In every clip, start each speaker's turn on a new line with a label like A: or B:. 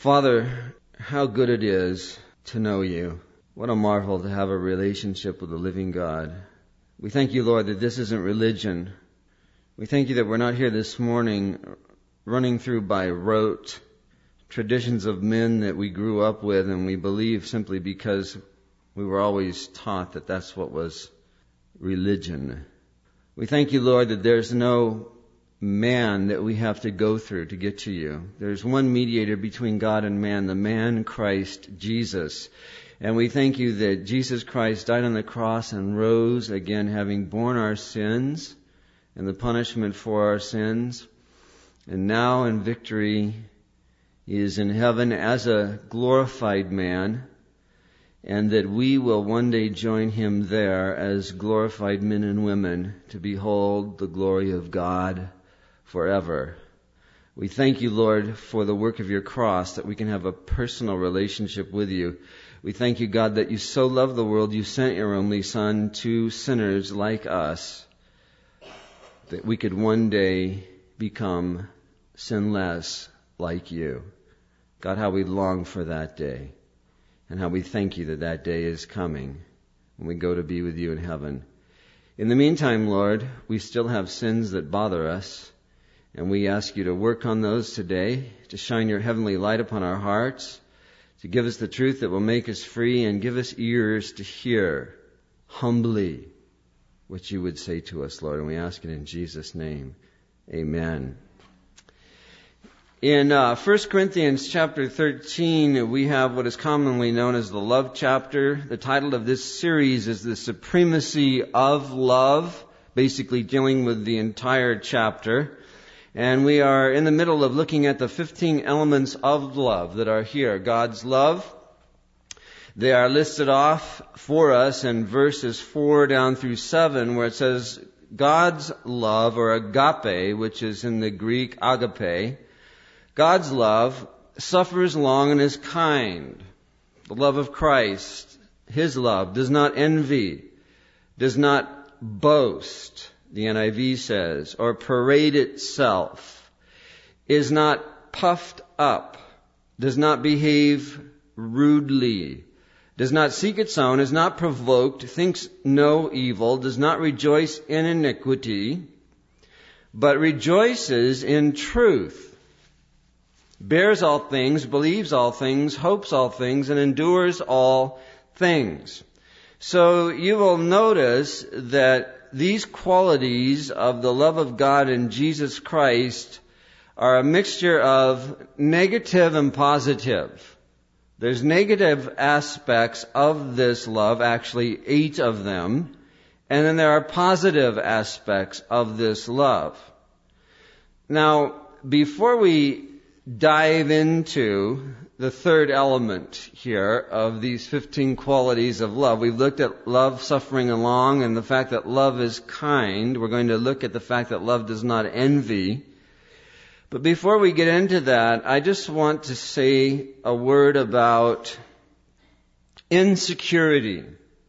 A: Father, how good it is to know you. What a marvel to have a relationship with the living God. We thank you, Lord, that this isn't religion. We thank you that we're not here this morning running through by rote traditions of men that we grew up with and we believe simply because we were always taught that that's what was religion. We thank you, Lord, that there's no man that we have to go through to get to you. There's one mediator between God and man, the man Christ Jesus. And we thank you that Jesus Christ died on the cross and rose again, having borne our sins and the punishment for our sins. And now in victory, he is in heaven as a glorified man, and that we will one day join him there as glorified men and women to behold the glory of God forever. We thank you, Lord, for the work of your cross, that we can have a personal relationship with you. We thank you, God, that you so loved the world, you sent your only Son to sinners like us, that we could one day become sinless like you. God, how we long for that day, and how we thank you that that day is coming when we go to be with you in heaven. In the meantime, Lord, we still have sins that bother us, and we ask you to work on those today, to shine your heavenly light upon our hearts, to give us the truth that will make us free, and give us ears to hear humbly what you would say to us, Lord. And we ask it in Jesus' name. Amen. In 1 Corinthians chapter 13, we have what is commonly known as the love chapter. The title of this series is The Supremacy of Love, basically dealing with the entire chapter. And we are in the middle of looking at the 15 elements of love that are here. God's love. They are listed off for us in verses 4 down through 7, where it says God's love, or agape, which is in the Greek agape. God's love suffers long and is kind. The love of Christ, his love, does not envy, does not boast, the NIV says, or parade itself, is not puffed up, does not behave rudely, does not seek its own, is not provoked, thinks no evil, does not rejoice in iniquity, but rejoices in truth, bears all things, believes all things, hopes all things, and endures all things. So you will notice that these qualities of the love of God in Jesus Christ are a mixture of negative and positive. There's negative aspects of this love, actually 8 of them, and then there are positive aspects of this love. Now, before we dive into the third element here of these 15 qualities of love. We've looked at love suffering along and the fact that love is kind. We're going to look at the fact that love does not envy. But before we get into that, I just want to say a word about insecurity.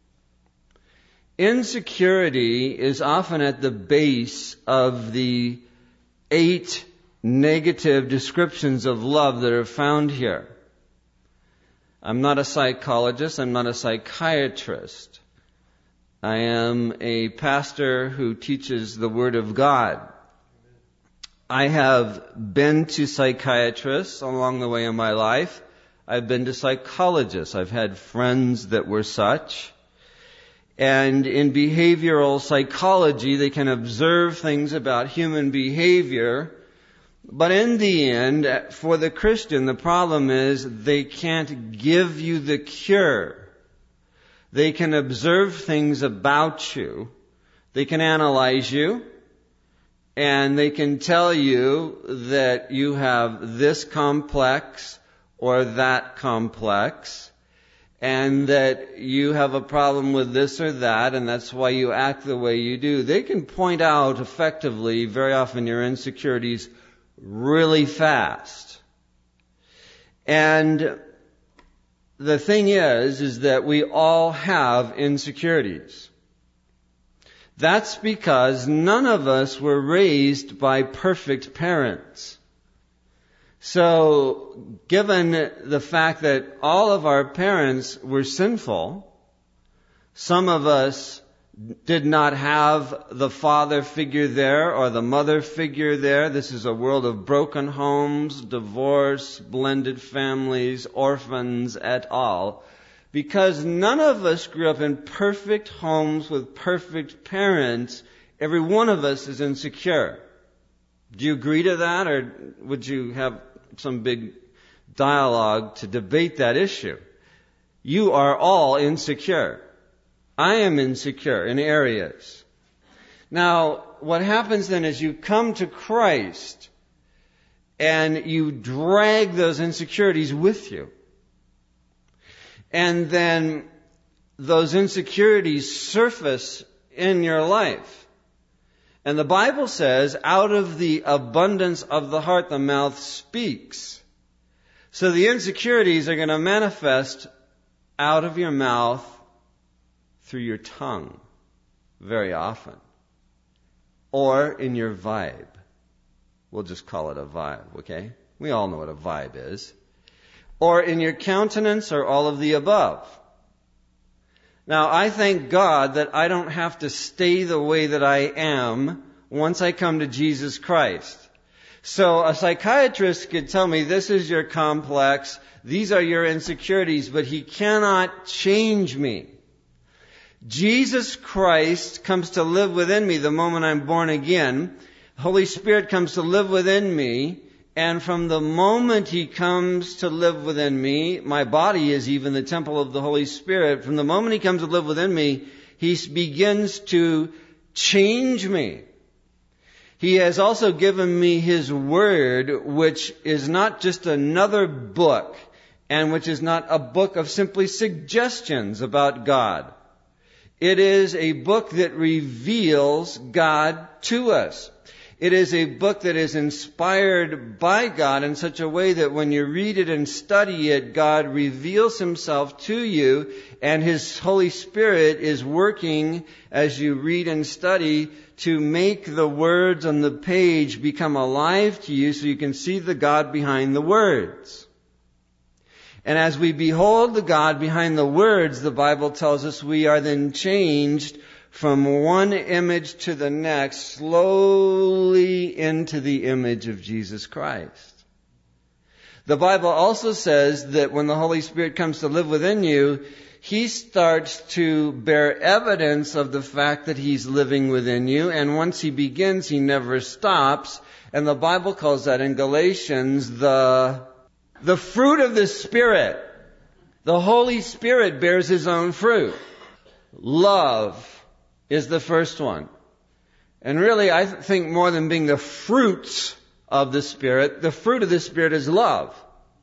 A: Insecurity is often at the base of the 8 negative descriptions of love that are found here. I'm not a psychologist. I'm not a psychiatrist. I am a pastor who teaches the Word of God. I have been to psychiatrists along the way in my life. I've been to psychologists. I've had friends that were such. And in behavioral psychology, they can observe things about human behavior. But in the end, for the Christian, the problem is they can't give you the cure. They can observe things about you. They can analyze you. And they can tell you that you have this complex or that complex. And that you have a problem with this or that, and that's why you act the way you do. They can point out effectively, very often, your insecurities really fast. And the thing is that we all have insecurities. That's because none of us were raised by perfect parents. So, given the fact that all of our parents were sinful, some of us did not have the father figure there or the mother figure there. This is a world of broken homes, divorce, blended families, orphans, et al. Because none of us grew up in perfect homes with perfect parents, every one of us is insecure. Do you agree to that, or would you have some big dialogue to debate that issue? You are all insecure. I am insecure in areas. Now, what happens then is you come to Christ and you drag those insecurities with you. And then those insecurities surface in your life. And the Bible says, out of the abundance of the heart, the mouth speaks. So the insecurities are going to manifest out of your mouth through your tongue very often. Or in your vibe. We'll just call it a vibe, okay? We all know what a vibe is. Or in your countenance, or all of the above. Now, I thank God that I don't have to stay the way that I am once I come to Jesus Christ. So a psychiatrist could tell me, this is your complex, these are your insecurities, but he cannot change me. Jesus Christ comes to live within me the moment I'm born again. The Holy Spirit comes to live within me. And from the moment He comes to live within me, my body is even the temple of the Holy Spirit. From the moment He comes to live within me, He begins to change me. He has also given me His Word, which is not just another book, and which is not a book of simply suggestions about God. It is a book that reveals God to us. It is a book that is inspired by God in such a way that when you read it and study it, God reveals Himself to you, and His Holy Spirit is working as you read and study to make the words on the page become alive to you so you can see the God behind the words. And as we behold the God behind the words, the Bible tells us we are then changed from one image to the next, slowly into the image of Jesus Christ. The Bible also says that when the Holy Spirit comes to live within you, He starts to bear evidence of the fact that He's living within you. And once He begins, He never stops. And the Bible calls that in Galatians the fruit of the Spirit. The Holy Spirit bears His own fruit. Love is the first one. And really, I think more than being the fruits of the Spirit, the fruit of the Spirit is love.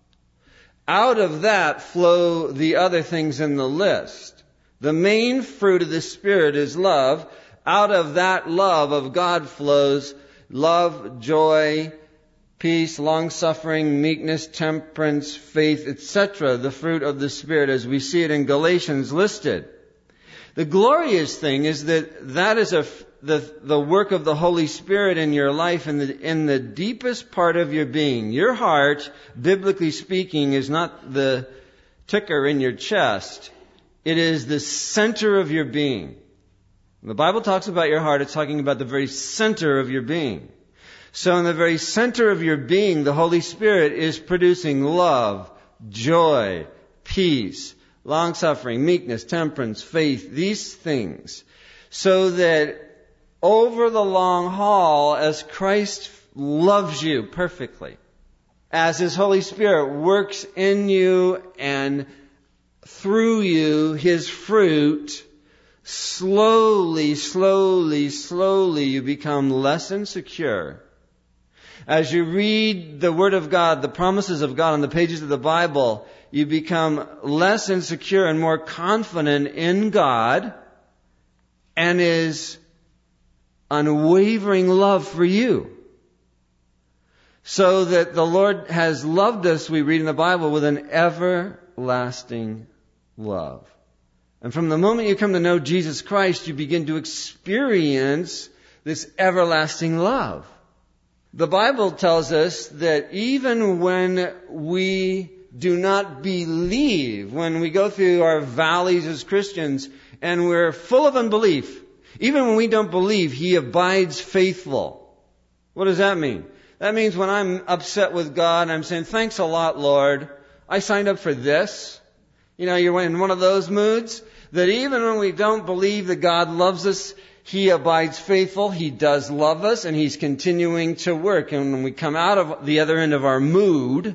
A: Out of that flow the other things in the list. The main fruit of the Spirit is love. Out of that love of God flows love, joy, peace, long-suffering, meekness, temperance, faith, etc. The fruit of the Spirit as we see it in Galatians listed. The glorious thing is that is the work of the Holy Spirit in your life in the deepest part of your being. Your heart, biblically speaking, is not the ticker in your chest. It is the center of your being. When the Bible talks about your heart, it's talking about the very center of your being. So in the very center of your being, the Holy Spirit is producing love, joy, peace, long-suffering, meekness, temperance, faith, these things. So that over the long haul, as Christ loves you perfectly, as His Holy Spirit works in you and through you His fruit, slowly, slowly, slowly you become less insecure. As you read the Word of God, the promises of God on the pages of the Bible, you become less insecure and more confident in God and His unwavering love for you. So that the Lord has loved us, we read in the Bible, with an everlasting love. And from the moment you come to know Jesus Christ, you begin to experience this everlasting love. The Bible tells us that even when we do not believe, when we go through our valleys as Christians and we're full of unbelief, even when we don't believe, He abides faithful. What does that mean? That means when I'm upset with God, I'm saying, thanks a lot, Lord. I signed up for this. You know, you're in one of those moods that even when we don't believe that God loves us, He abides faithful. He does love us, and He's continuing to work. And when we come out of the other end of our mood,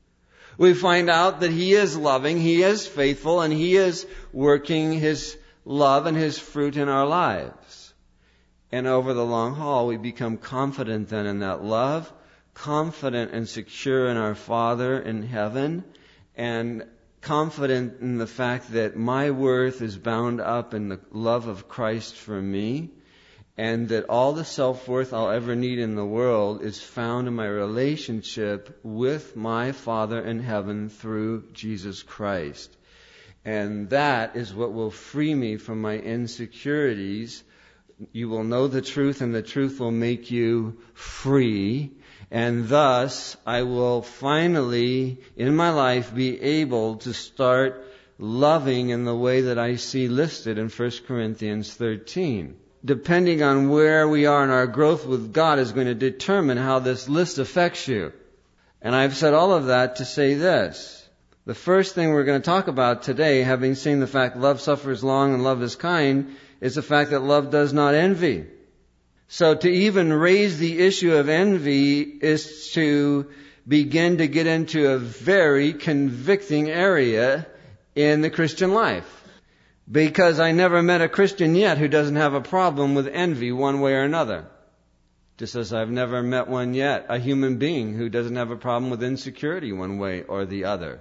A: we find out that He is loving, He is faithful, and He is working His love and His fruit in our lives. And over the long haul, we become confident then in that love, confident and secure in our Father in heaven, and confident in the fact that my worth is bound up in the love of Christ for me, and that all the self-worth I'll ever need in the world is found in my relationship with my Father in heaven through Jesus Christ. And that is what will free me from my insecurities. You will know the truth, and the truth will make you free. And thus, I will finally, in my life, be able to start loving in the way that I see listed in 1 Corinthians 13. Depending on where we are in our growth with God is going to determine how this list affects you. And I've said all of that to say this. The first thing we're going to talk about today, having seen the fact love suffers long and love is kind, is the fact that love does not envy. So to even raise the issue of envy is to begin to get into a very convicting area in the Christian life. Because I never met a Christian yet who doesn't have a problem with envy one way or another. Just as I've never met one yet, a human being who doesn't have a problem with insecurity one way or the other.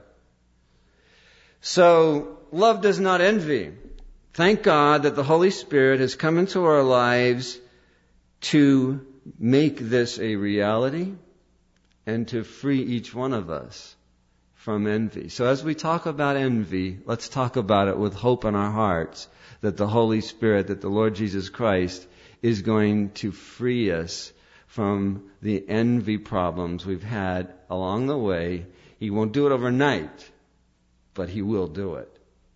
A: So, love does not envy. Thank God that the Holy Spirit has come into our lives to make this a reality and to free each one of us from envy. So as we talk about envy, let's talk about it with hope in our hearts that the Holy Spirit, that the Lord Jesus Christ is going to free us from the envy problems we've had along the way. He won't do it overnight, but He will do it.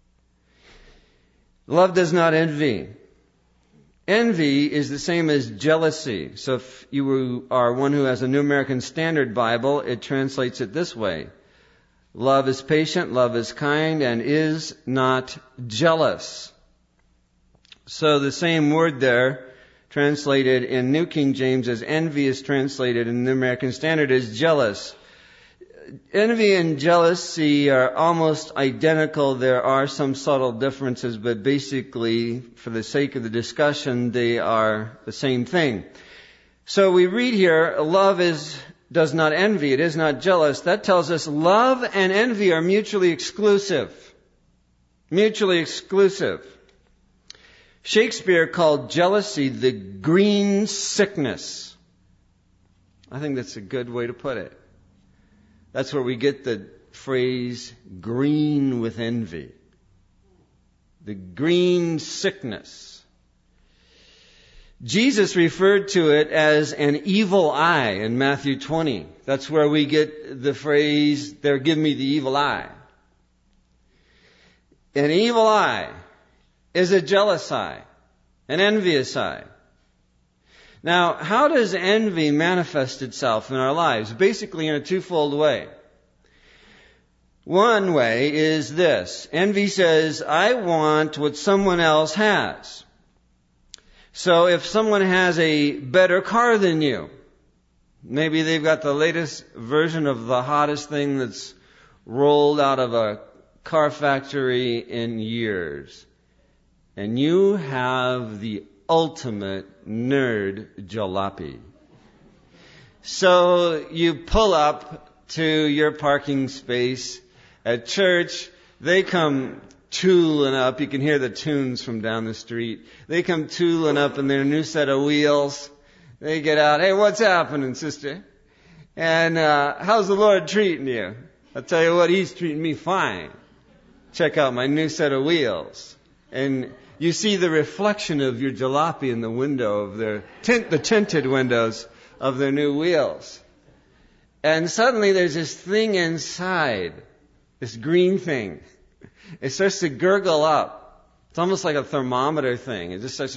A: Love does not envy. Envy is the same as jealousy. So if you are one who has a New American Standard Bible, it translates it this way. Love is patient, love is kind, and is not jealous. So the same word there, translated in New King James as envy, is translated in the New American Standard as jealous. Envy and jealousy are almost identical. There are some subtle differences, but basically, for the sake of the discussion, they are the same thing. So we read here, love does not envy, it is not jealous. That tells us love and envy are mutually exclusive. Mutually exclusive. Shakespeare called jealousy the green sickness. I think that's a good way to put it. That's where we get the phrase green with envy. The green sickness. Jesus referred to it as an evil eye in Matthew 20. That's where we get the phrase, "There, give me the evil eye." An evil eye is a jealous eye, an envious eye. Now, how does envy manifest itself in our lives? Basically in a twofold way. One way is this. Envy says, I want what someone else has. So if someone has a better car than you, maybe they've got the latest version of the hottest thing that's rolled out of a car factory in years, and you have the ultimate nerd jalopy. So you pull up to your parking space at church. They come tooling up. You can hear the tunes from down the street. They come tooling up in their new set of wheels. They get out. Hey, what's happening, sister? And how's the Lord treating you? I'll tell you what, He's treating me fine. Check out my new set of wheels. And you see the reflection of your jalopy in the window of the tinted windows of their new wheels. And suddenly there's this thing inside, this green thing. It starts to gurgle up. It's almost like a thermometer thing. It just starts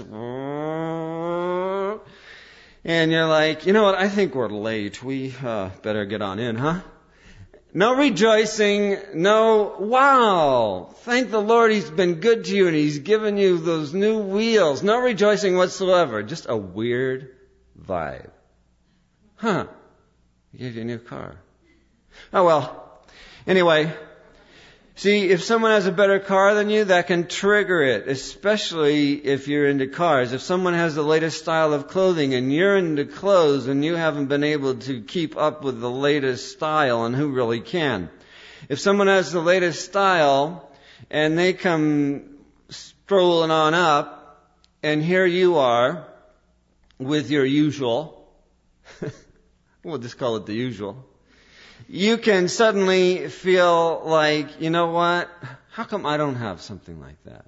A: to... And you're like, you know what, I think we're late. We better get on in, huh? No rejoicing, no, wow, thank the Lord He's been good to you and He's given you those new wheels. No rejoicing whatsoever. Just a weird vibe. Huh. He gave you a new car. Oh well. Anyway, see, if someone has a better car than you, that can trigger it, especially if you're into cars. If someone has the latest style of clothing and you're into clothes and you haven't been able to keep up with the latest style, and who really can? If someone has the latest style and they come strolling on up, and here you are with your usual, we'll just call it the usual, you can suddenly feel like, you know what? How come I don't have something like that?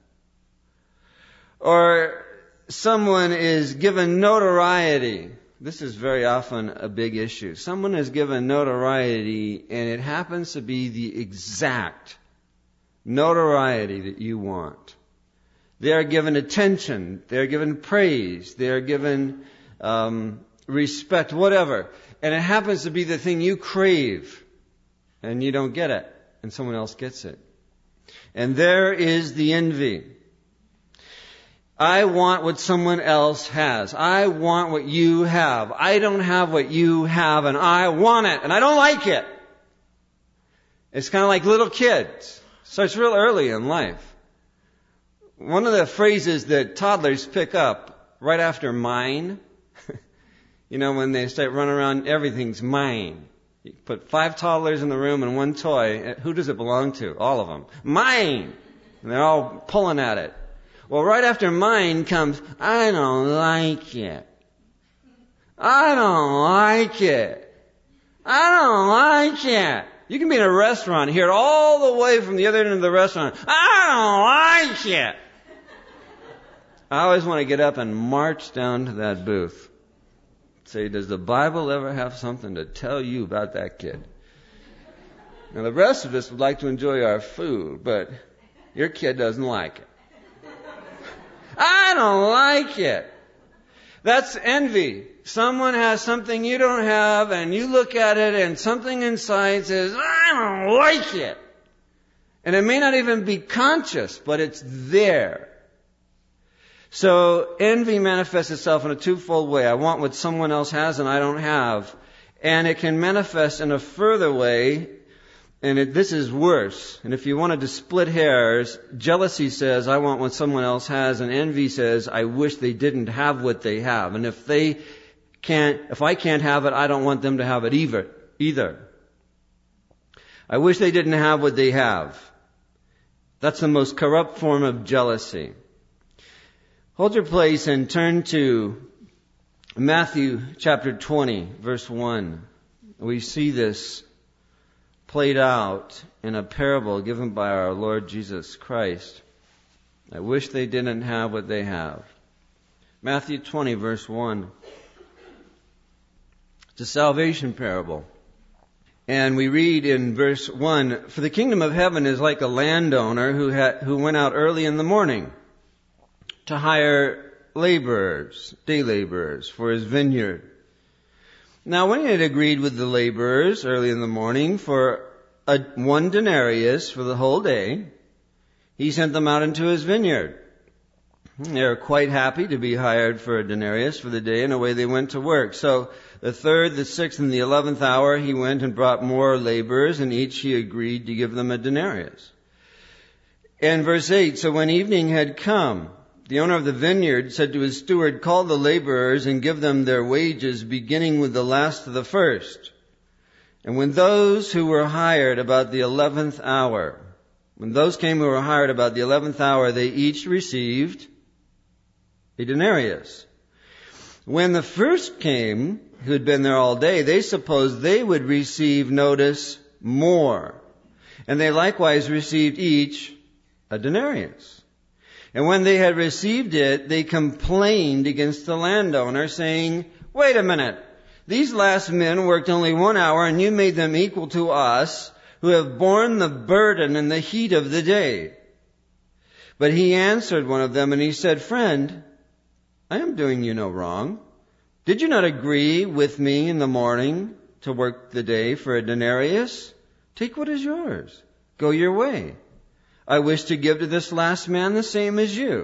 A: Or someone is given notoriety. This is very often a big issue. Someone is given notoriety, and it happens to be the exact notoriety that you want. They are given attention. They are given praise. They are given respect, whatever. And it happens to be the thing you crave, and you don't get it, and someone else gets it. And there is the envy. I want what someone else has. I want what you have. I don't have what you have, and I want it, and I don't like it. It's kind of like little kids. Starts real early in life. One of the phrases that toddlers pick up right after mine, you know, when they start running around, everything's mine. You put 5 toddlers in the room and 1 toy. Who does it belong to? All of them. Mine! And they're all pulling at it. Well, right after mine comes, I don't like it. I don't like it. I don't like it. You can be in a restaurant and hear it all the way from the other end of the restaurant. I don't like it. I always want to get up and march down to that booth. Say, does the Bible ever have something to tell you about that kid? Now, the rest of us would like to enjoy our food, but your kid doesn't like it. I don't like it. That's envy. Someone has something you don't have, and you look at it, and something inside says, I don't like it. And it may not even be conscious, but it's there. So envy manifests itself in a twofold way. I want what someone else has and I don't have. And it can manifest in a further way, and this is worse. And if you wanted to split hairs, jealousy says, I want what someone else has, and envy says, I wish they didn't have what they have. And if I can't have it, I don't want them to have it either. I wish they didn't have what they have. That's the most corrupt form of jealousy. Hold your place and turn to Matthew chapter 20, verse 1. We see this played out in a parable given by our Lord Jesus Christ. I wish they didn't have what they have. Matthew 20, verse 1. It's a salvation parable. And we read in verse 1, For the kingdom of heaven is like a landowner who went out early in the morning to hire laborers, day laborers, for his vineyard. Now when he had agreed with the laborers early in the morning for 1 denarius for the whole day, he sent them out into his vineyard. They were quite happy to be hired for a denarius for the day, and away they went to work. So the 3rd, the 6th, and the 11th hour he went and brought more laborers, and each he agreed to give them a denarius. And verse 8, So when evening had come, the owner of the vineyard said to his steward, Call the laborers and give them their wages, beginning with the last to the first. And when those who were hired about the 11th hour, they each received a denarius. When the first came, who had been there all day, they supposed they would receive notice more. And they likewise received each a denarius. And when they had received it, they complained against the landowner, saying, Wait a minute, These last men worked only 1 hour, and you made them equal to us, who have borne the burden and the heat of the day. But he answered one of them, and he said, Friend, I am doing you no wrong. Did you not agree with me in the morning to work the day for a denarius? Take what is yours. Go your way. I wish to give to this last man the same as you.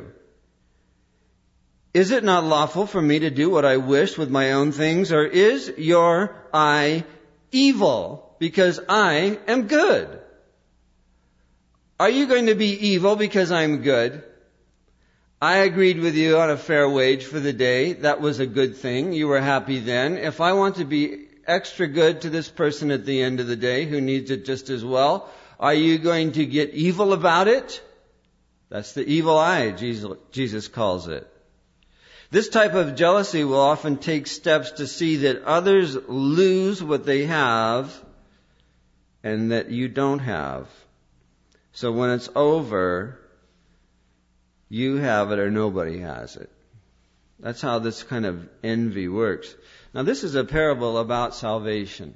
A: Is it not lawful for me to do what I wish with my own things, or is your eye evil because I am good? Are you going to be evil because I'm good? I agreed with you on a fair wage for the day. That was a good thing. You were happy then. If I want to be extra good to this person at the end of the day who needs it just as well, are you going to get evil about it? That's the evil eye, Jesus calls it. This type of jealousy will often take steps to see that others lose what they have and that you don't have. So when it's over, you have it or nobody has it. That's how this kind of envy works. Now this is a parable about salvation.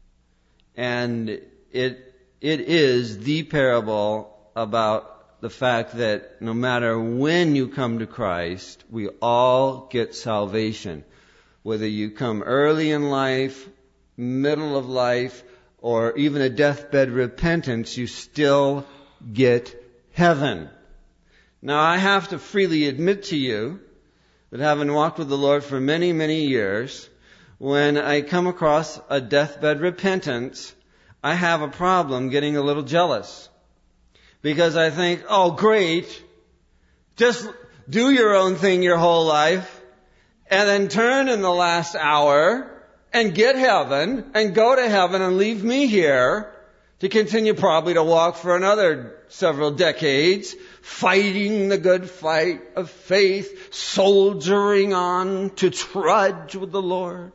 A: And it is the parable about the fact that no matter when you come to Christ, we all get salvation. Whether you come early in life, middle of life, or even a deathbed repentance, you still get heaven. Now I have to freely admit to you that having walked with the Lord for many, many years, when I come across a deathbed repentance, I have a problem getting a little jealous. Because I think, oh great, just do your own thing your whole life, and then turn in the last hour and get heaven, and go to heaven and leave me here to continue probably to walk for another several decades, fighting the good fight of faith, soldiering on to trudge with the Lord.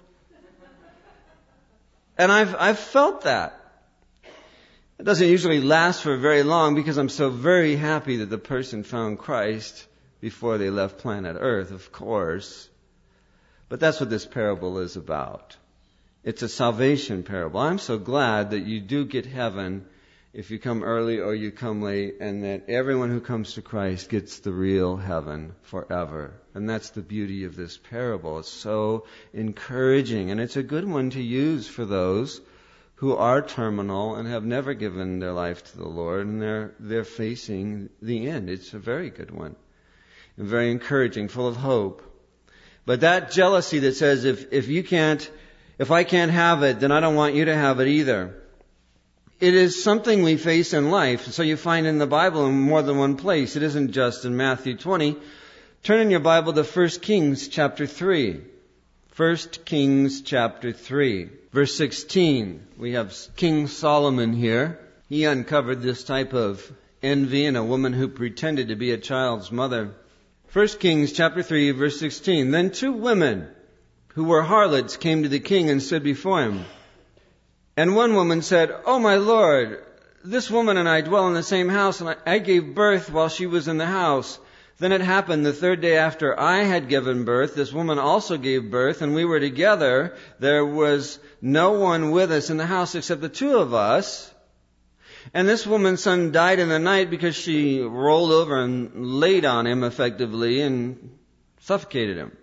A: And I've felt that. It doesn't usually last for very long because I'm so very happy that the person found Christ before they left planet Earth, of course. But that's what this parable is about. It's a salvation parable. I'm so glad that you do get heaven if you come early or you come late, and that everyone who comes to Christ gets the real heaven forever. And that's the beauty of this parable. It's so encouraging, and it's a good one to use for those who are terminal and have never given their life to the Lord, and they're facing the end. It's a very good one, and very encouraging, full of hope. But that jealousy that says, if I can't have it, then I don't want you to have it either. It is something we face in life. So you find in the Bible in more than one place. It isn't just in Matthew 20. Turn in your Bible to 1 Kings chapter 3. 1 Kings chapter 3. Verse 16. We have King Solomon here. He uncovered this type of envy in a woman who pretended to be a child's mother. 1 Kings chapter 3, verse 16. Then 2 women who were harlots came to the king and stood before him. And one woman said, "Oh, my lord, this woman and I dwell in the same house, and I gave birth while she was in the house. Then it happened the 3rd day after I had given birth, this woman also gave birth, and we were together. There was no one with us in the house except the 2 of us. And this woman's son died in the night because she rolled over and laid on him effectively and suffocated him.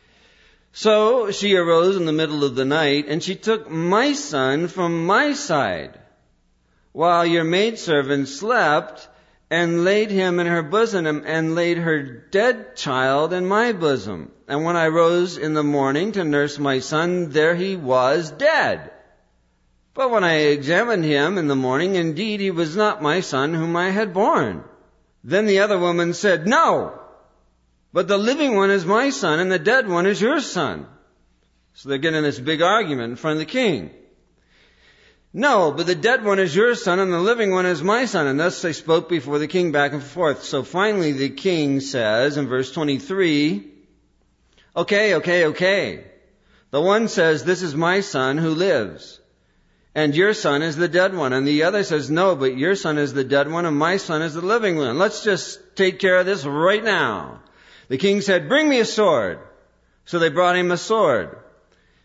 A: So she arose in the middle of the night, and she took my son from my side, while your maidservant slept, and laid him in her bosom, and laid her dead child in my bosom. And when I rose in the morning to nurse my son, there he was dead. But when I examined him in the morning, indeed he was not my son whom I had born." Then the other woman said, "No, but the living one is my son, and the dead one is your son." So they're getting this big argument in front of the king. "No, but the dead one is your son, and the living one is my son." And thus they spoke before the king back and forth. So finally the king says in verse 23, Okay. The one says, "This is my son who lives, and your son is the dead one." And the other says, "No, but your son is the dead one, and my son is the living one. Let's just take care of this right now." The king said, "Bring me a sword." So they brought him a sword.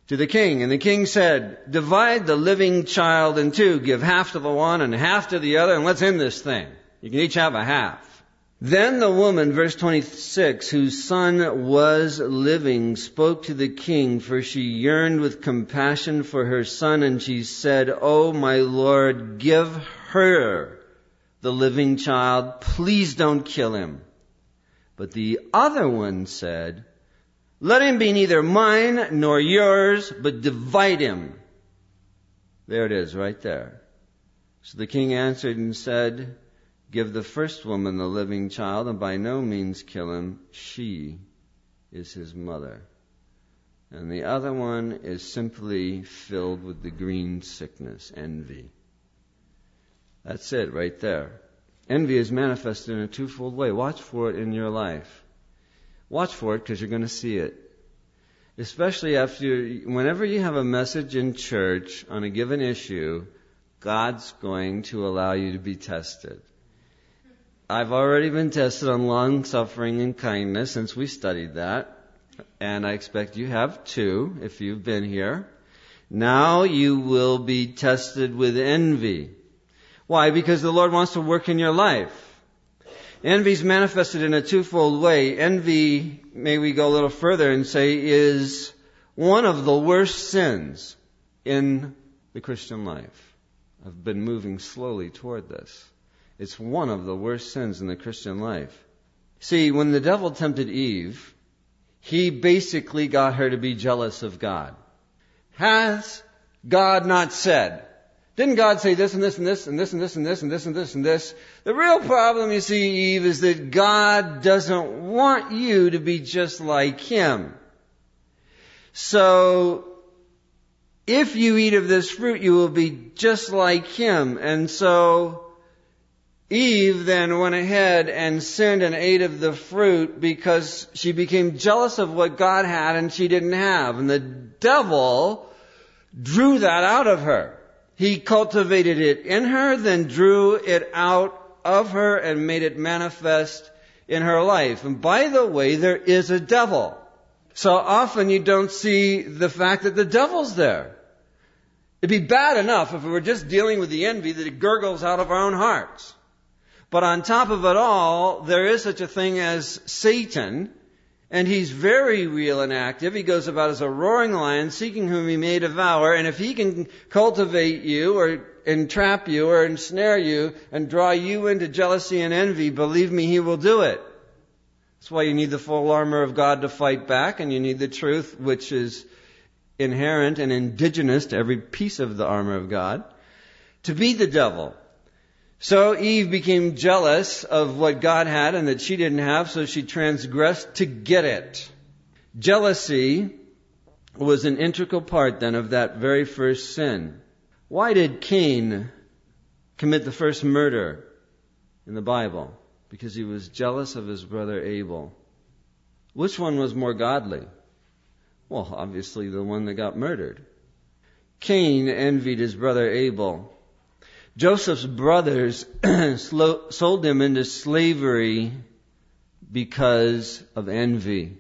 A: to the king. And the king said, divide the living child in two. Give half to the one and half to the other, and let's end this thing. You can each have a half. Then the woman, verse 26, whose son was living, spoke to the king, for she yearned with compassion for her son, and she said, "Oh, my lord, give her the living child. Please don't kill him." But the other one said, "Let him be neither mine nor yours, but divide him." There it is, right there. So the king answered and said, "Give the first woman the living child, and by no means kill him. She is his mother." And the other one is simply filled with the green sickness, envy. That's it right there. Envy is manifested in a twofold way. Watch for it in your life. Watch for it because you're going to see it. Especially whenever you have a message in church on a given issue, God's going to allow you to be tested. I've already been tested on long suffering and kindness since we studied that. And I expect you have too, if you've been here. Now you will be tested with envy. Why? Because the Lord wants to work in your life. Envy is manifested in a twofold way. Envy, may we go a little further and say, is one of the worst sins in the Christian life. I've been moving slowly toward this. It's one of the worst sins in the Christian life. See, when the devil tempted Eve, he basically got her to be jealous of God. Has God not said? Didn't God say this and this and this and this and this and this and this and this and this? The real problem, you see, Eve, is that God doesn't want you to be just like Him. So, if you eat of this fruit, you will be just like Him. And so, Eve then went ahead and sinned and ate of the fruit because she became jealous of what God had and she didn't have. And the devil drew that out of her. He cultivated it in her, then drew it out of her and made it manifest in her life. And by the way, there is a devil. So often you don't see the fact that the devil's there. It'd be bad enough if we were just dealing with the envy that it gurgles out of our own hearts. But on top of it all, there is such a thing as Satan, and he's very real and active. He goes about as a roaring lion, seeking whom he may devour. And if he can cultivate you or entrap you or ensnare you and draw you into jealousy and envy, believe me, he will do it. That's why you need the full armor of God to fight back, and you need the truth, which is inherent and indigenous to every piece of the armor of God, to beat the devil. So Eve became jealous of what God had and that she didn't have, so she transgressed to get it. Jealousy was an integral part then of that very first sin. Why did Cain commit the first murder in the Bible? Because he was jealous of his brother Abel. Which one was more godly? Well, obviously the one that got murdered. Cain envied his brother Abel. Joseph's brothers sold him into slavery because of envy.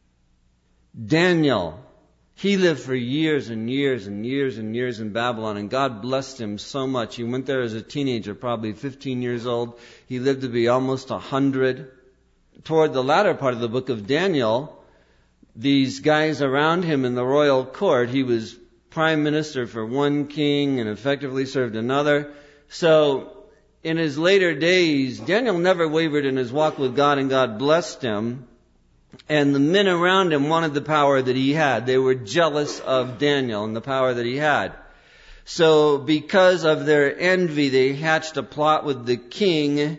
A: Daniel, he lived for years and years and years and years in Babylon, and God blessed him so much. He went there as a teenager, probably 15 years old. He lived to be almost 100. Toward the latter part of the book of Daniel, these guys around him in the royal court, he was prime minister for one king and effectively served another. So, in his later days, Daniel never wavered in his walk with God, and God blessed him. And the men around him wanted the power that he had. They were jealous of Daniel and the power that he had. So, because of their envy, they hatched a plot with the king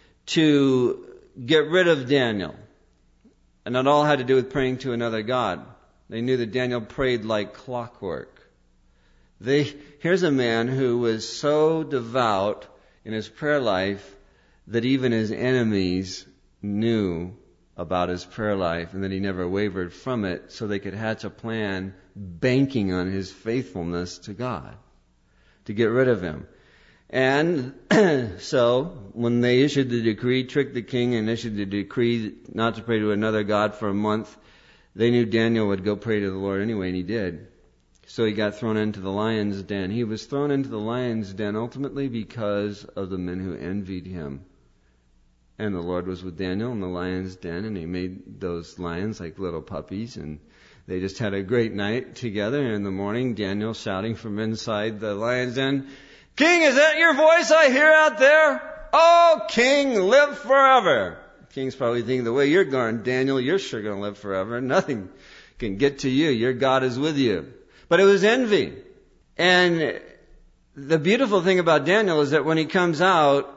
A: to get rid of Daniel. And it all had to do with praying to another god. They knew that Daniel prayed like clockwork. Here's a man who was so devout in his prayer life that even his enemies knew about his prayer life and that he never wavered from it, so they could hatch a plan banking on his faithfulness to God to get rid of him. And so when they issued the decree, tricked the king and issued the decree not to pray to another god for a month, they knew Daniel would go pray to the Lord anyway, and he did. So he got thrown into the lion's den. He was thrown into the lion's den ultimately because of the men who envied him. And the Lord was with Daniel in the lion's den, and he made those lions like little puppies, and they just had a great night together. And in the morning, Daniel shouting from inside the lion's den, "King, is that your voice I hear out there? Oh, King, live forever." King's probably thinking, the way you're going, Daniel, you're sure going to live forever. Nothing can get to you. Your God is with you. But it was envy. And the beautiful thing about Daniel is that when he comes out,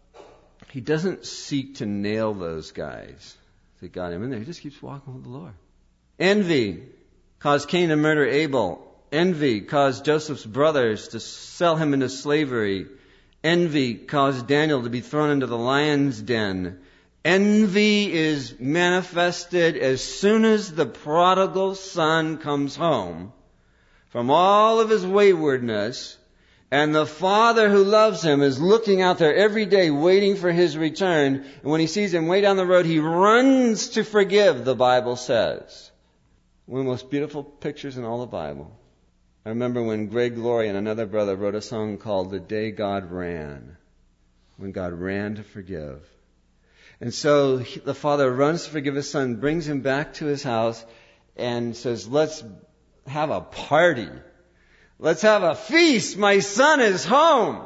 A: he doesn't seek to nail those guys that got him in there. He just keeps walking with the Lord. Envy caused Cain to murder Abel. Envy caused Joseph's brothers to sell him into slavery. Envy caused Daniel to be thrown into the lion's den. Envy is manifested as soon as the prodigal son comes home from all of his waywardness, and the father who loves him is looking out there every day waiting for his return. And when he sees him way down the road, he runs to forgive, the Bible says. One of the most beautiful pictures in all the Bible. I remember when Greg Laurie and another brother wrote a song called "The Day God Ran," when God ran to forgive. And so the father runs to forgive his son, brings him back to his house, and says, "Let's have a party. Let's have a feast. My son is home."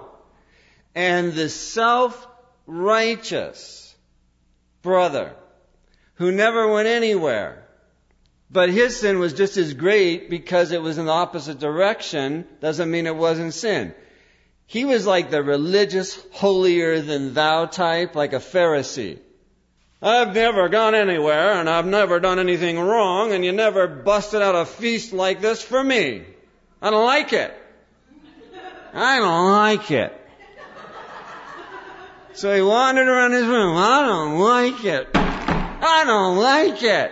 A: And the self-righteous brother who never went anywhere, but his sin was just as great because it was in the opposite direction, doesn't mean it wasn't sin. He was like the religious, holier-than-thou type, like a Pharisee. "I've never gone anywhere, and I've never done anything wrong, and you never busted out a feast like this for me. I don't like it. I don't like it." So he wandered around his room. "I don't like it. I don't like it."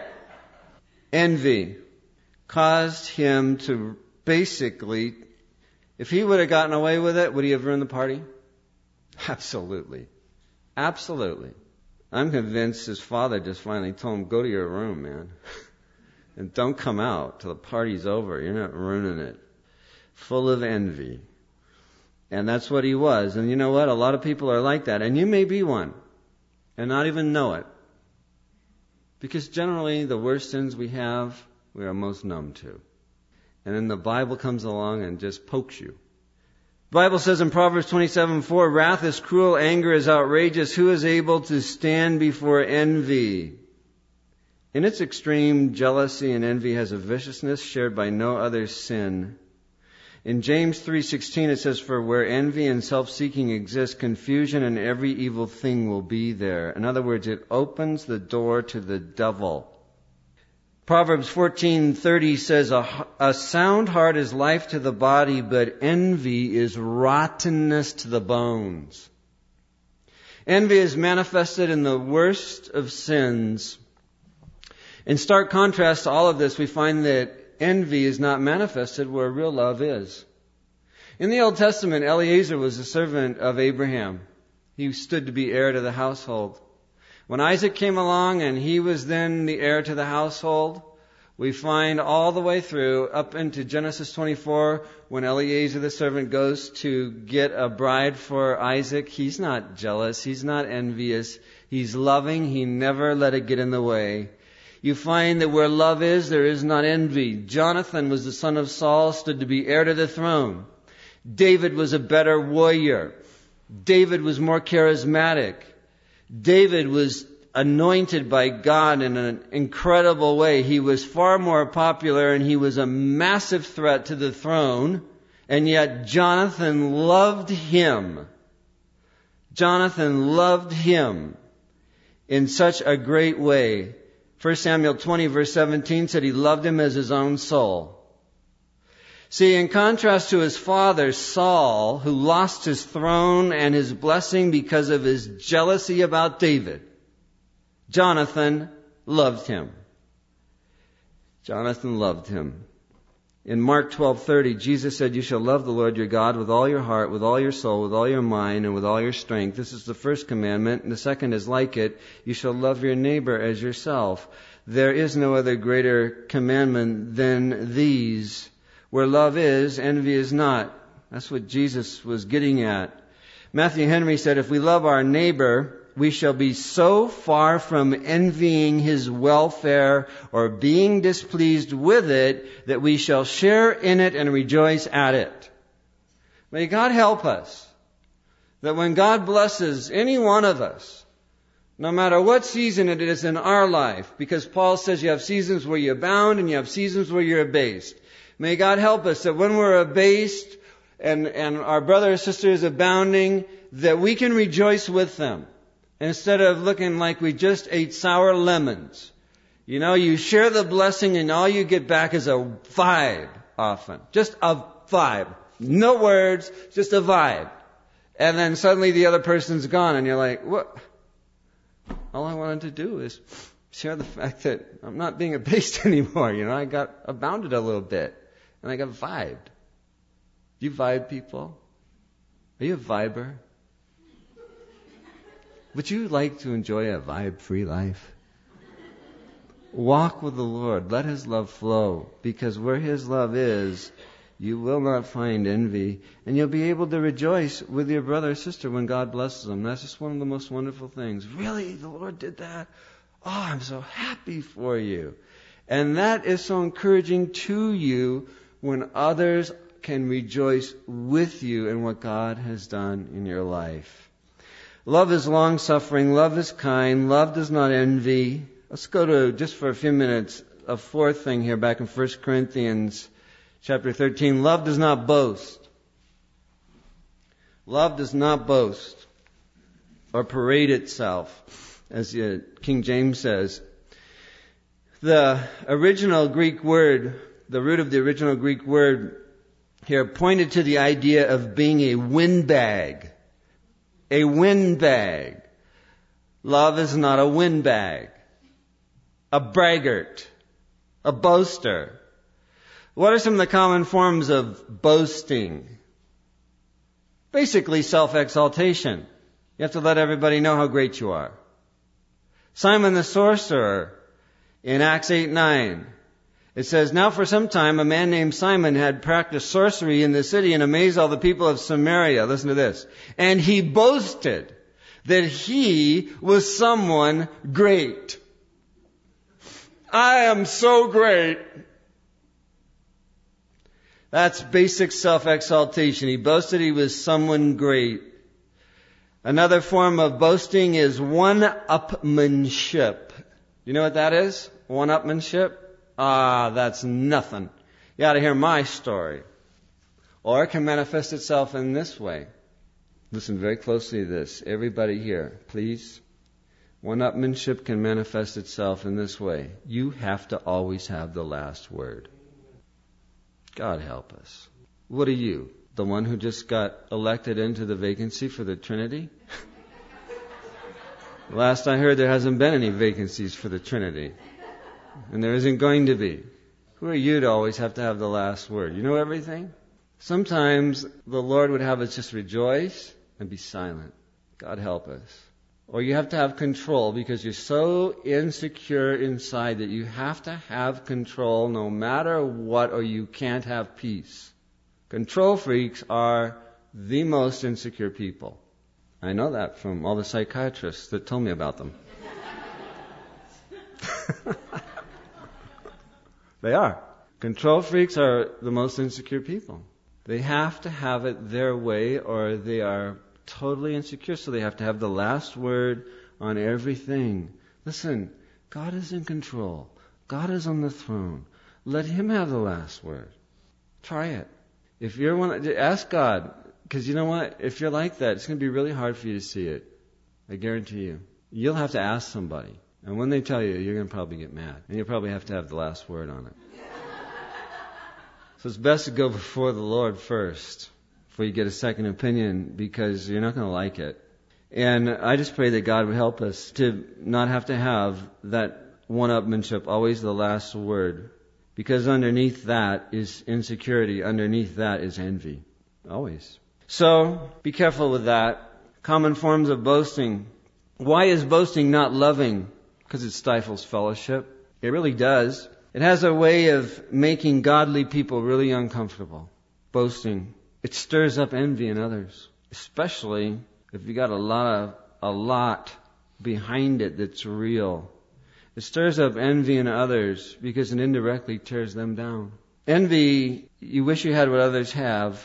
A: Envy caused him to basically, if he would have gotten away with it, would he have ruined the party? Absolutely. Absolutely. I'm convinced his father just finally told him, "Go to your room, man. And don't come out till the party's over. You're not ruining it." Full of envy. And that's what he was. And you know what? A lot of people are like that. And you may be one and not even know it. Because generally the worst sins we have, we are most numb to. And then the Bible comes along and just pokes you. The Bible says in Proverbs 27:4, "Wrath is cruel, anger is outrageous. Who is able to stand before envy?" In its extreme, jealousy and envy has a viciousness shared by no other sin. In James 3:16 it says, "For where envy and self-seeking exist, confusion and every evil thing will be there." In other words, it opens the door to the devil. Proverbs 14:30 says, "A sound heart is life to the body, but envy is rottenness to the bones." Envy is manifested in the worst of sins. In stark contrast to all of this, we find that envy is not manifested where real love is. In the Old Testament, Eliezer was a servant of Abraham. He stood to be heir to the household. When Isaac came along and he was then the heir to the household, we find all the way through up into Genesis 24 when Eliezer the servant goes to get a bride for Isaac. He's not jealous. He's not envious. He's loving. He never let it get in the way. You find that where love is, there is not envy. Jonathan was the son of Saul, stood to be heir to the throne. David was a better warrior. David was more charismatic. David was anointed by God in an incredible way. He was far more popular and he was a massive threat to the throne. And yet Jonathan loved him. Jonathan loved him in such a great way. 1 Samuel 20 verse 17 said he loved him as his own soul. See, in contrast to his father, Saul, who lost his throne and his blessing because of his jealousy about David, Jonathan loved him. Jonathan loved him. In Mark 12:30, Jesus said, "You shall love the Lord your God with all your heart, with all your soul, with all your mind, and with all your strength. This is the first commandment, and the second is like it. You shall love your neighbor as yourself. There is no other greater commandment than these." Where love is, envy is not. That's what Jesus was getting at. Matthew Henry said, if we love our neighbor, we shall be so far from envying his welfare or being displeased with it that we shall share in it and rejoice at it. May God help us that when God blesses any one of us, no matter what season it is in our life, because Paul says you have seasons where you abound and you have seasons where you're abased. May God help us that when we're abased and our brother or sister is abounding, that we can rejoice with them. Instead of looking like we just ate sour lemons. You know, you share the blessing and all you get back is a vibe often. Just a vibe. No words, just a vibe. And then suddenly the other person's gone and you're like, what? All I wanted to do is share the fact that I'm not being abased anymore. You know, I got abounded a little bit and I got vibed. Do you vibe people? Are you a viber? Would you like to enjoy a vibe-free life? Walk with the Lord. Let His love flow. Because where His love is, you will not find envy. And you'll be able to rejoice with your brother or sister when God blesses them. That's just one of the most wonderful things. Really? The Lord did that? Oh, I'm so happy for you. And that is so encouraging to you when others can rejoice with you in what God has done in your life. Love is long-suffering. Love is kind. Love does not envy. Let's go to, just for a few minutes, a fourth thing here back in 1 Corinthians chapter 13. Love does not boast. Love does not boast or parade itself, as King James says. The original Greek word, the root of the original Greek word here pointed to the idea of being a windbag. A windbag. Love is not a windbag. A braggart. A boaster. What are some of the common forms of boasting? Basically self-exaltation. You have to let everybody know how great you are. Simon the sorcerer in Acts 8:9. It says, now for some time a man named Simon had practiced sorcery in the city and amazed all the people of Samaria. Listen to this. And he boasted that he was someone great. I am so great. That's basic self-exaltation. He boasted he was someone great. Another form of boasting is one-upmanship. You know what that is? One-upmanship? That's nothing. You ought to hear my story. Or it can manifest itself in this way. Listen very closely to this. Everybody here, please. One-upmanship can manifest itself in this way. You have to always have the last word. God help us. What are you? The one who just got elected into the vacancy for the Trinity? Last I heard, there hasn't been any vacancies for the Trinity. And there isn't going to be. Who are you to always have to have the last word? You know everything? Sometimes the Lord would have us just rejoice and be silent. God help us. Or you have to have control because you're so insecure inside that you have to have control no matter what, or you can't have peace. Control freaks are the most insecure people. I know that from all the psychiatrists that told me about them. They are. Control freaks are the most insecure people. They have to have it their way or they are totally insecure, so they have to have the last word on everything. Listen, God is in control. God is on the throne. Let Him have the last word. Try it. If you're one, ask God, because you know what? If you're like that, it's going to be really hard for you to see it. I guarantee you. You'll have to ask somebody. And when they tell you, you're going to probably get mad. And you'll probably have to have the last word on it. So it's best to go before the Lord first, before you get a second opinion, because you're not going to like it. And I just pray that God would help us to not have to have that one-upmanship, always the last word. Because underneath that is insecurity. Underneath that is envy. Always. So, be careful with that. Common forms of boasting. Why is boasting not loving? Because it stifles fellowship. It really does. It has a way of making godly people really uncomfortable. Boasting. It stirs up envy in others, especially if you got a lot behind it that's real. It stirs up envy in others because it indirectly tears them down. Envy, you wish you had what others have.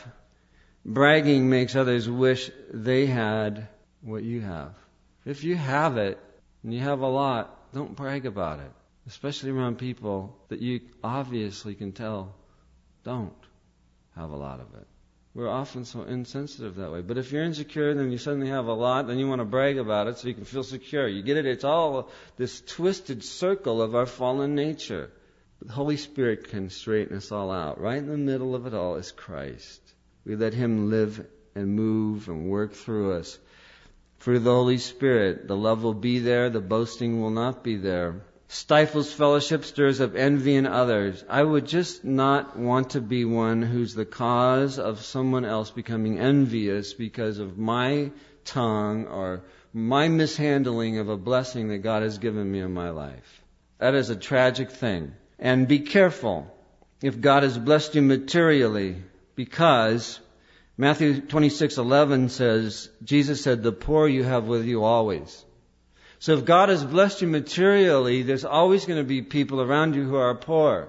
A: Bragging makes others wish they had what you have. If you have it, and you have a lot, don't brag about it. Especially around people that you obviously can tell don't have a lot of it. We're often so insensitive that way. But if you're insecure, then you suddenly have a lot, then you want to brag about it so you can feel secure. You get it? It's all this twisted circle of our fallen nature. But the Holy Spirit can straighten us all out. Right in the middle of it all is Christ. We let Him live and move and work through us. Through the Holy Spirit, the love will be there, the boasting will not be there. Stifles fellowship, stirs up envy in others. I would just not want to be one who's the cause of someone else becoming envious because of my tongue or my mishandling of a blessing that God has given me in my life. That is a tragic thing. And be careful if God has blessed you materially, because Matthew 26:11 says, Jesus said, the poor you have with you always. So if God has blessed you materially, there's always going to be people around you who are poor.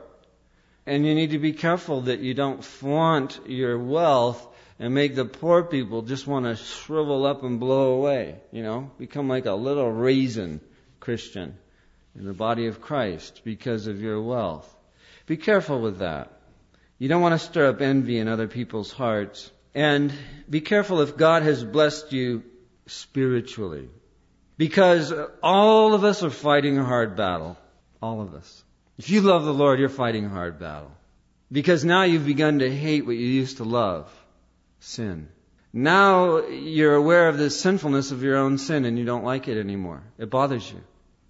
A: And you need to be careful that you don't flaunt your wealth and make the poor people just want to shrivel up and blow away. Become like a little raisin Christian in the body of Christ because of your wealth. Be careful with that. You don't want to stir up envy in other people's hearts. And be careful if God has blessed you spiritually. Because all of us are fighting a hard battle. All of us. If you love the Lord, you're fighting a hard battle. Because now you've begun to hate what you used to love. Sin. Now you're aware of the sinfulness of your own sin and you don't like it anymore. It bothers you.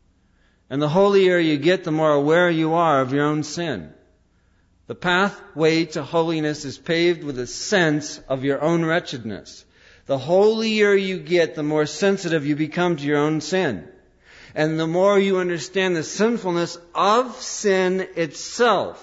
A: And the holier you get, the more aware you are of your own sin. The pathway to holiness is paved with a sense of your own wretchedness. The holier you get, the more sensitive you become to your own sin. And the more you understand the sinfulness of sin itself.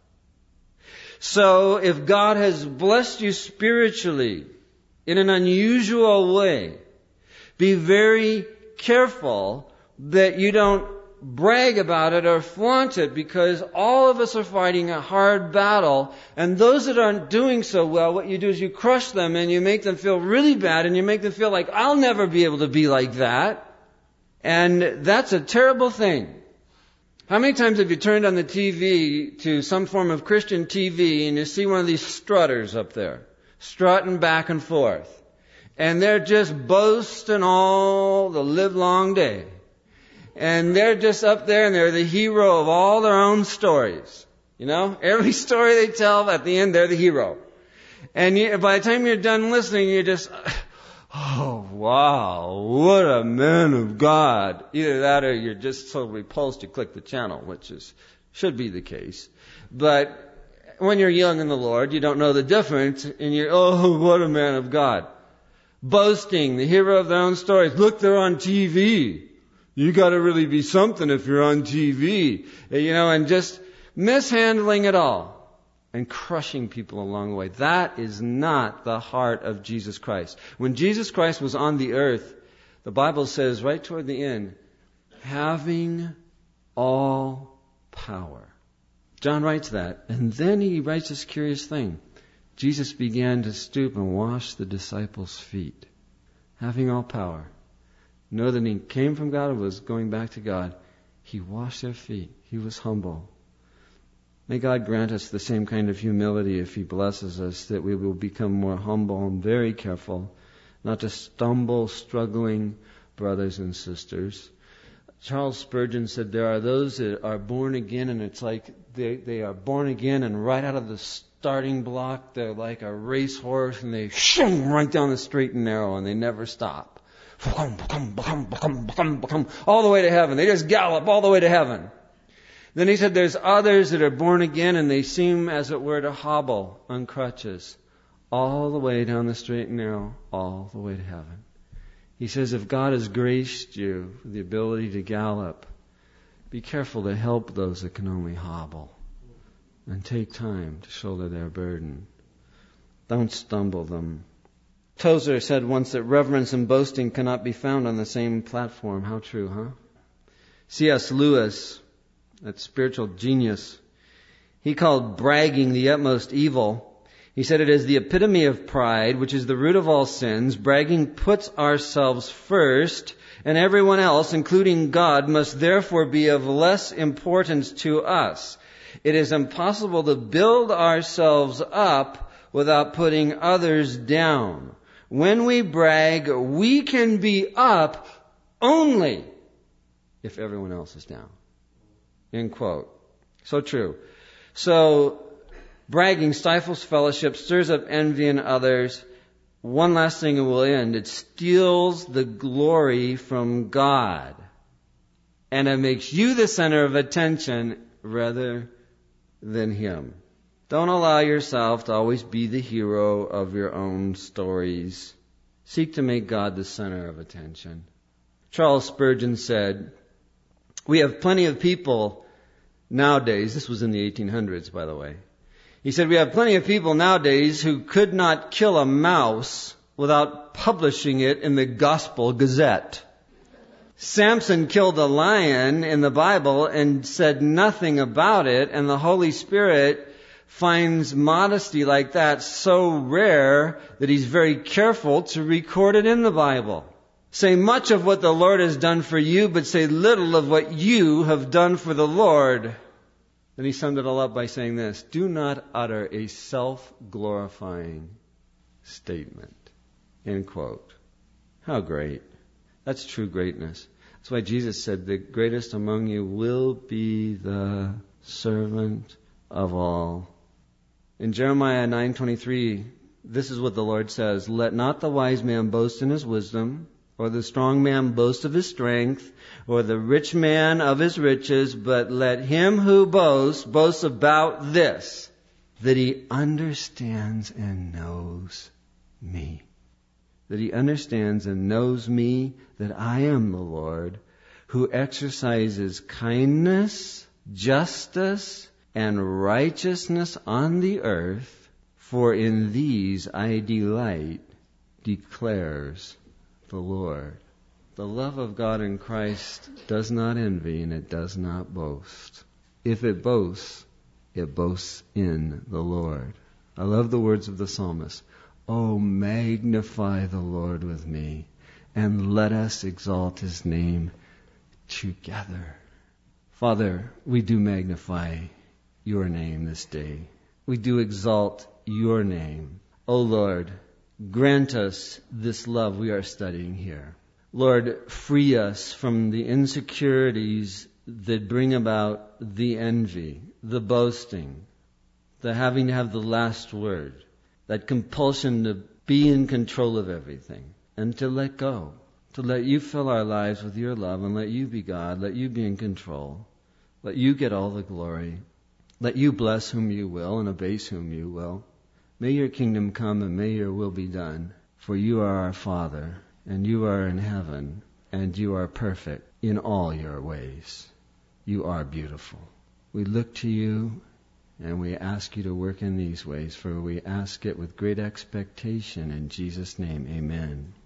A: So if God has blessed you spiritually in an unusual way, be very careful that you don't brag about it or flaunt it, because all of us are fighting a hard battle, and those that aren't doing so well, what you do is you crush them and you make them feel really bad and you make them feel like, I'll never be able to be like that. And that's a terrible thing. How many times have you turned on the TV to some form of Christian TV and you see one of these strutters up there, strutting back and forth, and they're just boasting all the livelong day. And they're just up there and they're the hero of all their own stories. Every story they tell, at the end, they're the hero. And by the time you're done listening, you're just, oh, wow, what a man of God. Either that or you're just so repulsed you click the channel, which should be the case. But when you're young in the Lord, you don't know the difference, and you're, oh, what a man of God. Boasting, the hero of their own stories. Look, they're on TV. You got to really be something if you're on TV, and just mishandling it all and crushing people along the way. That is not the heart of Jesus Christ. When Jesus Christ was on the earth, the Bible says right toward the end, having all power. John writes that, and then he writes this curious thing. Jesus began to stoop and wash the disciples' feet, having all power. Know that he came from God and was going back to God. He washed their feet. He was humble. May God grant us the same kind of humility if He blesses us, that we will become more humble and very careful not to stumble struggling brothers and sisters. Charles Spurgeon said there are those that are born again, and it's like they are born again, and right out of the starting block they're like a racehorse, and they shoom right down the straight and narrow, and they never stop. All the way to heaven. They just gallop all the way to heaven. Then he said there's others that are born again and they seem, as it were, to hobble on crutches all the way down the straight and narrow, all the way to heaven. He says if God has graced you with the ability to gallop, Be careful to help those that can only hobble. And take time to shoulder their burden. Don't stumble them. Tozer said once that reverence and boasting cannot be found on the same platform. How true, huh? C.S. Lewis, that spiritual genius, he called bragging the utmost evil. He said it is the epitome of pride, which is the root of all sins. Bragging puts ourselves first, and everyone else, including God, must therefore be of less importance to us. It is impossible to build ourselves up without putting others down. When we brag, we can be up only if everyone else is down. End quote. So true. So, bragging stifles fellowship, stirs up envy in others. One last thing and we'll end. It steals the glory from God. And it makes you the center of attention rather than Him. Don't allow yourself to always be the hero of your own stories. Seek to make God the center of attention. Charles Spurgeon said, "We have plenty of people nowadays," this was in the 1800s, by the way. He said, "We have plenty of people nowadays who could not kill a mouse without publishing it in the Gospel Gazette." Samson killed a lion in the Bible and said nothing about it, and the Holy Spirit finds modesty like that so rare that He's very careful to record it in the Bible. Say much of what the Lord has done for you, but say little of what you have done for the Lord. Then he summed it all up by saying this: do not utter a self-glorifying statement. End quote. How great. That's true greatness. That's why Jesus said, the greatest among you will be the servant of all. In Jeremiah 9:23, this is what the Lord says: let not the wise man boast in his wisdom, or the strong man boast of his strength, or the rich man of his riches, but let him who boasts boast about this, that he understands and knows me. That he understands and knows me, that I am the Lord, who exercises kindness, justice, and righteousness on the earth, for in these I delight, declares the Lord. The love of God in Christ does not envy and it does not boast. If it boasts in the Lord. I love the words of the psalmist. Oh, magnify the Lord with me, and let us exalt His name together. Father, we do magnify Your name this day. We do exalt Your name. O Lord, grant us this love we are studying here. Lord, free us from the insecurities that bring about the envy, the boasting, the having to have the last word, that compulsion to be in control of everything, and to let go, to let You fill our lives with Your love, and let You be God, let You be in control, let You get all the glory, let You bless whom You will and abase whom You will. May Your kingdom come and may Your will be done, for You are our Father, and You are in heaven, and You are perfect in all Your ways. You are beautiful. We look to You, and we ask You to work in these ways, for we ask it with great expectation. In Jesus' name, amen.